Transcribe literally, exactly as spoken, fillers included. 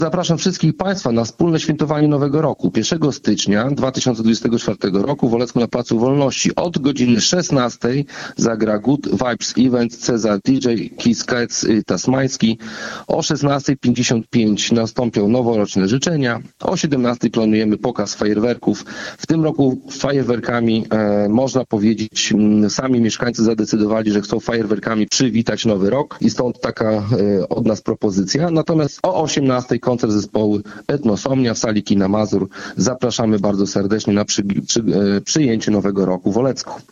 Zapraszam wszystkich Państwa na wspólne świętowanie Nowego Roku. pierwszego stycznia dwa tysiące dwudziestego czwartego roku w Olecku na Placu Wolności od godziny szesnastej zagra Good Vibes Event, Cezar D J, Kiss Cats Tasmański. O szesnastej pięćdziesiąt pięć nastąpią noworoczne życzenia. O siedemnastej planujemy pokaz fajerwerków. W tym roku fajerwerkami e, można powiedzieć, m, sami mieszkańcy zadecydowali, że chcą fajerwerkami przywitać Nowy Rok i stąd taka e, od nas propozycja. Natomiast o osiemnastej koncert zespołu Etnosomnia w sali Kina Mazur. Zapraszamy bardzo serdecznie na przy, przy, e, przyjęcie Nowego Roku w Olecku.